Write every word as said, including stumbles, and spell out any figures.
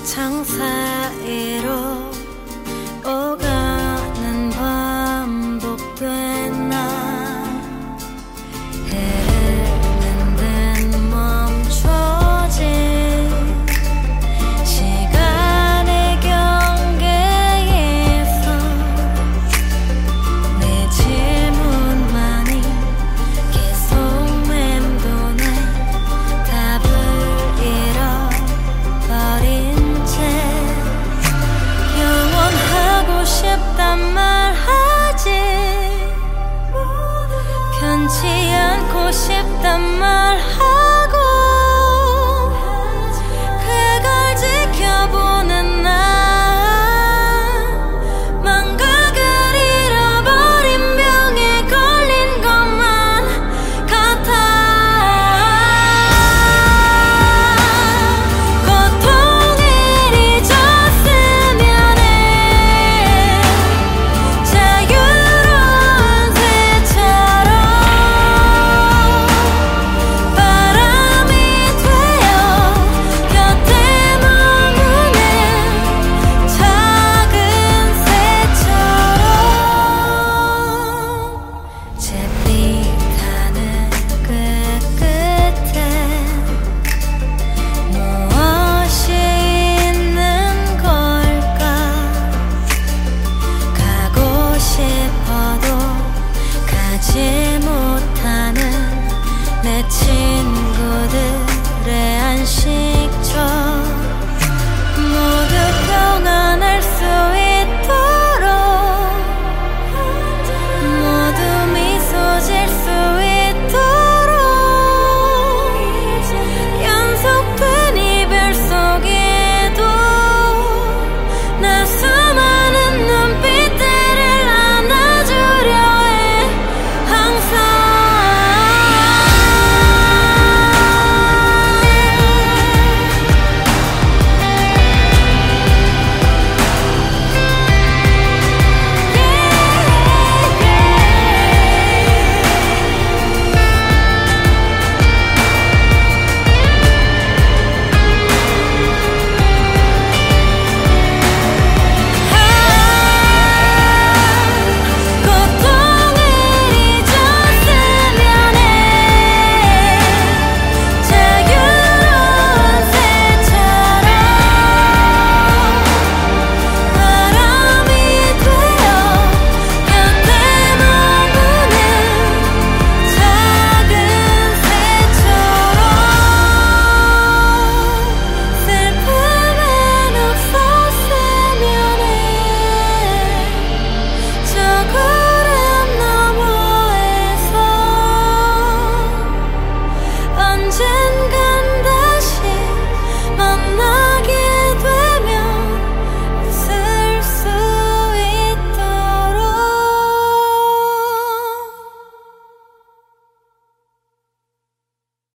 창 사이로 오가는 반복된 날 흐르는 듯 멈춰진 시간의 경계에서 내 질문만이 계속 맴도네. 답을 잃어버린 채 영원하고 싶단 말하지, 편치 않고 싶단 말하고 그걸 지켜보는 나 망각을 잃어버린 병에 걸린 것만 같아. 고통을 잊었으면 해. 자유로운 새처럼 바람이 되어 곁에 머무는 작은 새처럼 잿빛 하늘 끝끝에 무엇이 있는 걸까? 가고 싶어도 가지 못하는 내 친구들의 안식처 모두 평안할 수 있도록 모두 미소 질 수 있도록 연속된 이별 속에도 나 수많은 눈빛들을 안아주려 해 항상. 고통을 잊었으면 해. 자유로운 새처럼 바람이 되어 곁에 머무는 작은 새처럼 슬픔은 없었으면 해. 저 구름 너머에서 언제나